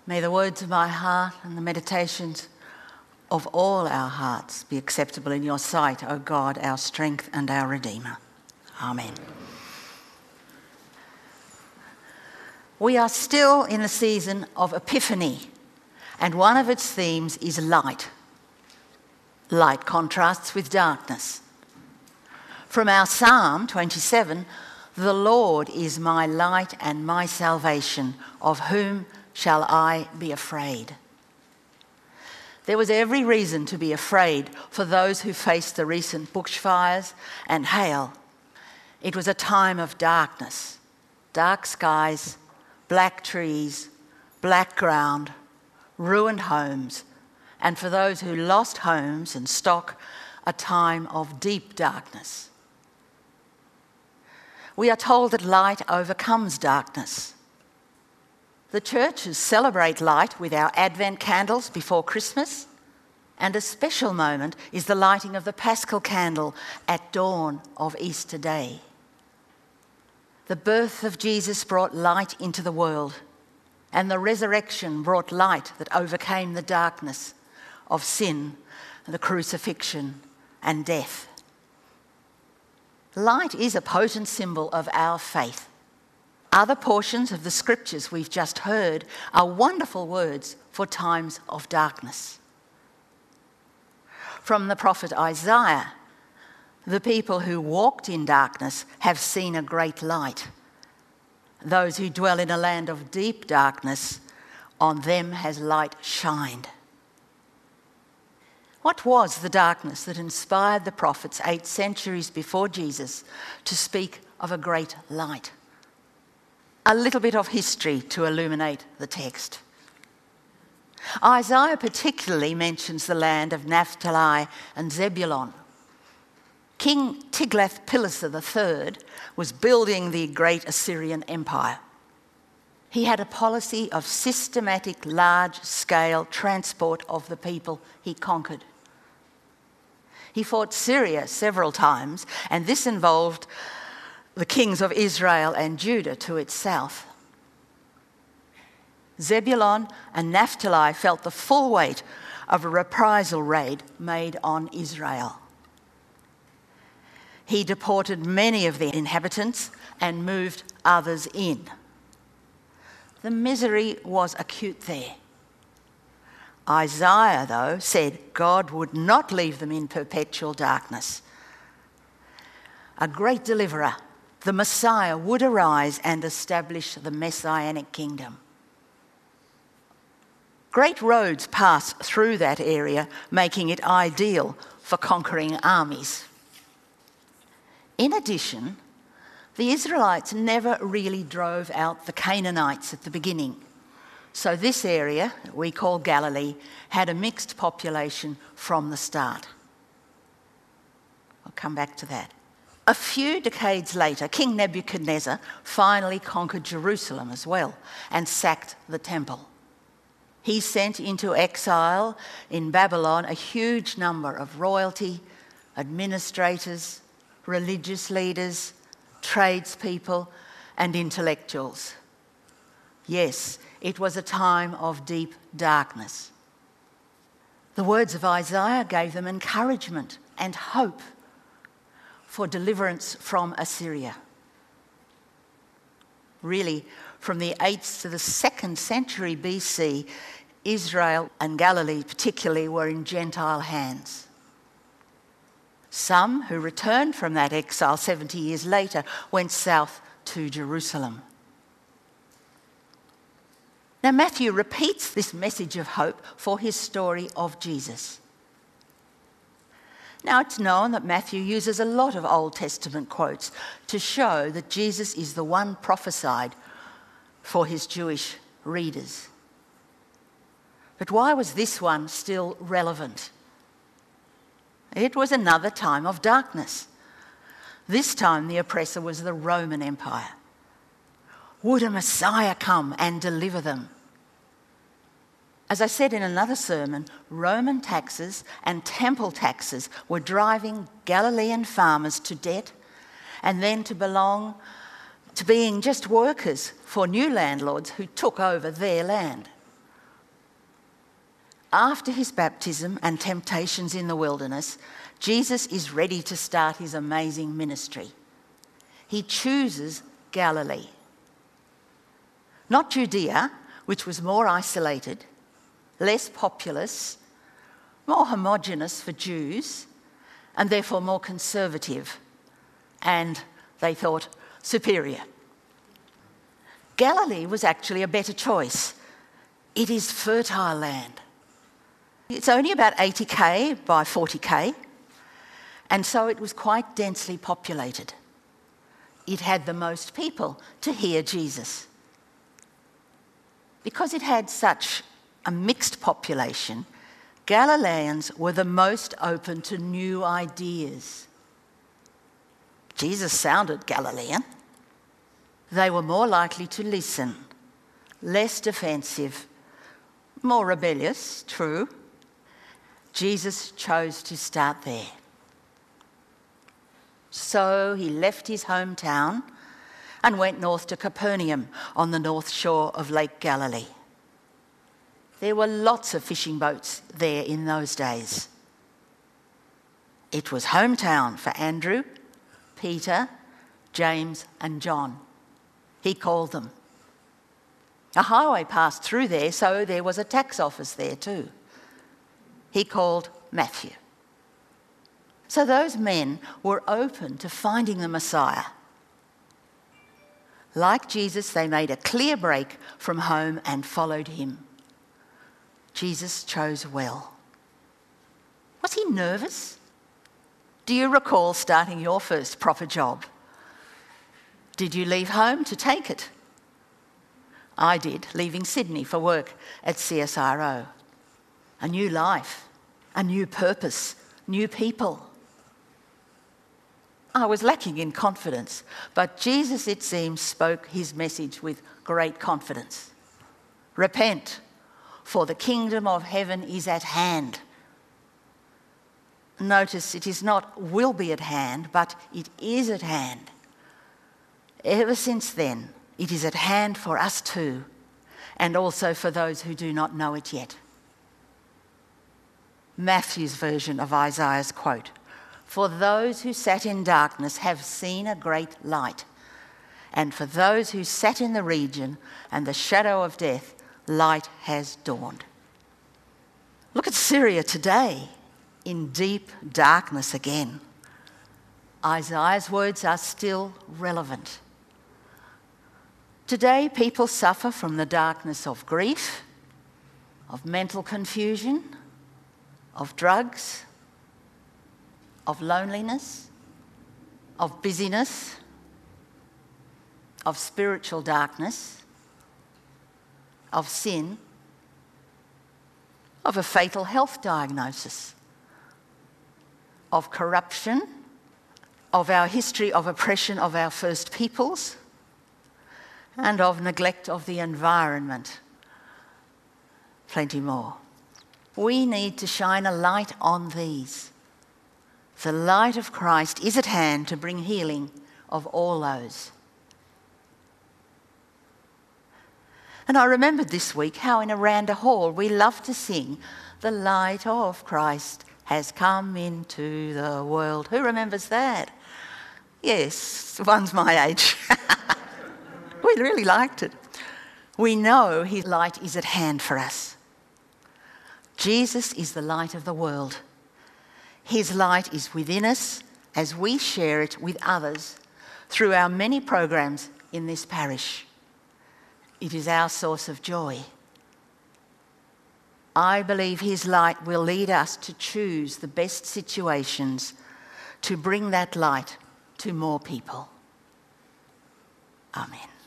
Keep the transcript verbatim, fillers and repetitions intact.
May the words of my heart and the meditations of all our hearts be acceptable in your sight, O God, our strength and our Redeemer. Amen. We are still in the season of Epiphany, and one of its themes is light. Light contrasts with darkness. From our Psalm twenty-seven, the Lord is my light and my salvation, of whom shall I be afraid? There was every reason to be afraid for those who faced the recent bushfires and hail. It was a time of darkness, dark skies, black trees, black ground, ruined homes, and for those who lost homes and stock, a time of deep darkness. We are told that light overcomes darkness. The churches celebrate light with our Advent candles before Christmas, and a special moment is the lighting of the Paschal candle at dawn of Easter Day. The birth of Jesus brought light into the world, and the resurrection brought light that overcame the darkness of sin, the crucifixion, and death. Light is a potent symbol of our faith. Other portions of the scriptures we've just heard are wonderful words for times of darkness. From the prophet Isaiah, the people who walked in darkness have seen a great light. Those who dwell in a land of deep darkness, on them has light shined. What was the darkness that inspired the prophets eight centuries before Jesus to speak of a great light? A little bit of history to illuminate the text. Isaiah particularly mentions the land of Naphtali and Zebulun. King Tiglath-Pileser the Third was building the great Assyrian Empire. He had a policy of systematic large-scale transport of the people he conquered. He fought Syria several times, and this involved the kings of Israel and Judah to its south. Zebulun and Naphtali felt the full weight of a reprisal raid made on Israel. He deported many of the inhabitants and moved others in. The misery was acute there. Isaiah, though, said God would not leave them in perpetual darkness. A great deliverer, the Messiah, would arise and establish the Messianic kingdom. Great roads pass through that area, making it ideal for conquering armies. In addition, the Israelites never really drove out the Canaanites at the beginning. So this area, that we call Galilee, had a mixed population from the start. I'll come back to that. A few decades later, King Nebuchadnezzar finally conquered Jerusalem as well and sacked the temple. He sent into exile in Babylon a huge number of royalty, administrators, religious leaders, tradespeople, and intellectuals. Yes, it was a time of deep darkness. The words of Isaiah gave them encouragement and hope for deliverance from Assyria. Really, from the eighth to the second century B C, Israel and Galilee particularly were in Gentile hands. Some who returned from that exile seventy years later went south to Jerusalem. Now, Matthew repeats this message of hope for his story of Jesus. Now, it's known that Matthew uses a lot of Old Testament quotes to show that Jesus is the one prophesied for his Jewish readers. But why was this one still relevant? It was another time of darkness. This time the oppressor was the Roman Empire. Would a Messiah come and deliver them? As I said in another sermon, Roman taxes and temple taxes were driving Galilean farmers to debt and then to belong to being just workers for new landlords who took over their land. After his baptism and temptations in the wilderness, Jesus is ready to start his amazing ministry. He chooses Galilee. Not Judea, which was more isolated, less populous, more homogenous for Jews, and therefore more conservative, and, they thought, superior. Galilee was actually a better choice. It is fertile land. It's only about eighty k by forty k, and so it was quite densely populated. It had the most people to hear Jesus. Because it had such a mixed population, Galileans were the most open to new ideas. Jesus sounded Galilean. They were more likely to listen, less defensive, more rebellious, true. Jesus chose to start there. So he left his hometown and went north to Capernaum on the north shore of Lake Galilee. There were lots of fishing boats there in those days. It was hometown for Andrew, Peter, James and John. He called them. A highway passed through there, so there was a tax office there too. He called Matthew. So those men were open to finding the Messiah. Like Jesus, they made a clear break from home and followed him. Jesus chose well. Was he nervous? Do you recall starting your first proper job? Did you leave home to take it? I did, leaving Sydney for work at C S R O. A new life, a new purpose, new people. I was lacking in confidence, but Jesus, it seems, spoke his message with great confidence. Repent, for the kingdom of heaven is at hand. Notice it is not will be at hand, but it is at hand. Ever since then, it is at hand for us too, and also for those who do not know it yet. Matthew's version of Isaiah's quote, "For those who sat in darkness have seen a great light, and for those who sat in the region and the shadow of death, light has dawned." Look at Syria today, in deep darkness again. Isaiah's words are still relevant. Today, people suffer from the darkness of grief, of mental confusion, of drugs, of loneliness, of busyness, of spiritual darkness, of sin, of a fatal health diagnosis, of corruption, of our history of oppression of our First Peoples, and of neglect of the environment. Plenty more. We need to shine a light on these. The light of Christ is at hand to bring healing of all those. And I remembered this week how in Aranda Hall we love to sing, "The light of Christ has come into the world." Who remembers that? Yes, one's my age. We really liked it. We know his light is at hand for us. Jesus is the light of the world. His light is within us as we share it with others through our many programs in this parish. It is our source of joy. I believe his light will lead us to choose the best situations to bring that light to more people. Amen.